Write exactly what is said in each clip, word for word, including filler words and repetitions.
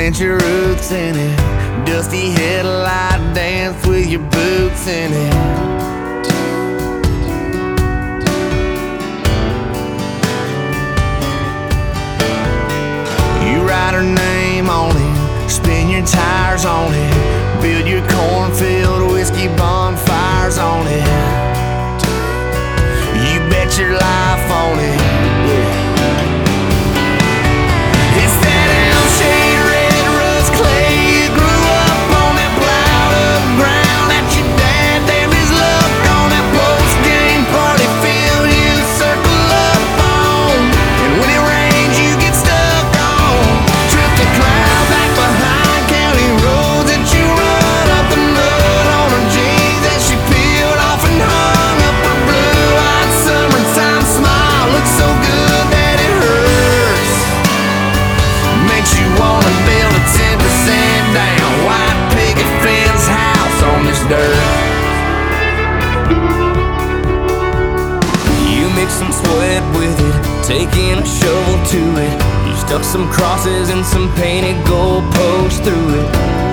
plant your roots in it. Dusty headlight dance with your boots in it. You write her name on it, spin your tires on it, build your cornfield whiskey bonfires on it. You bet your life on it, yeah. It's that Elmshade red rust clay. You grew up on that plowed up ground that your dad damned his luck on. That post-game party field you circle up on, and when it rains you get stuck on. Trip the cloud back behind county roads that you run up the mud on her jeans that she peeled off and hung up her blue-eyed summertime smile. Looks so good that it hurts. Makes you wanna build a ten percent down white picket fence house on this dirt. You mix some sweat with it, taking a shovel to it. You stuck some crosses and some painted gold posts through it.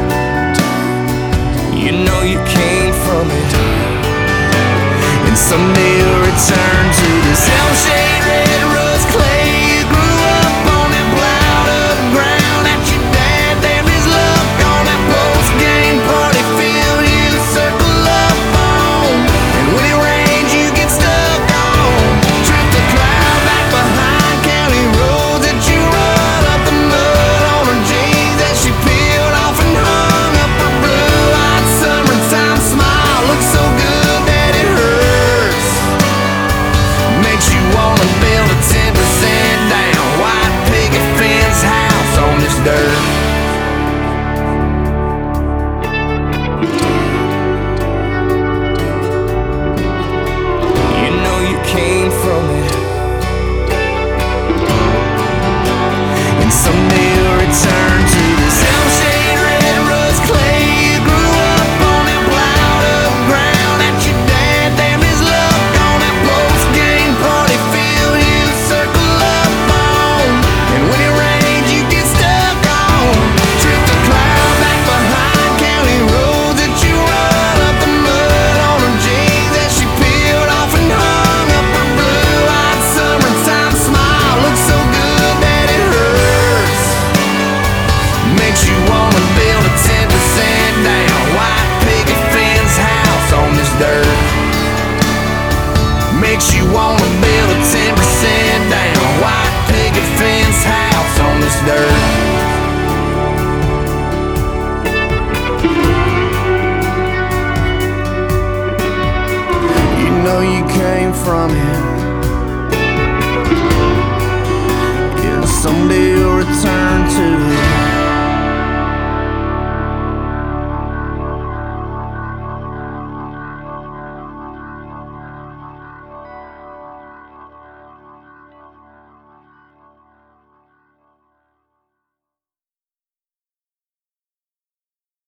You know you came from it, and someday you'll return to this Elmshade red rust clay. You grew up on that plowed up ground that your dad damned his luck on. That post-game party field you circle up on, and when it rains you get stuck on. Trip the cloud back behind county roads that you run up the mud on her jeans that she peeled off and hung up her blue-eyed summertime smile. Looks so good that it hurts. Makes you wanna build a ten percent down white picket fence house on this dirt. You know you came from it, and someday you'll return to this Elmshade red rust clay. You grew up on that plowed up ground that your dad damned his luck on. That post-game party field you circle up on, and when it rains you get stuck on. Trip the cloud back behind county roads that you run up the mud on her jeans that she peeled off and hung up her blue-eyed summertime smile. Looks so good that it hurts. Makes you wanna build a ten percent down white picket fence house on this dirt. Makes you wanna build a ten percent down white picket fence house on this dirt. You know you came from it, and someday you'll return to it.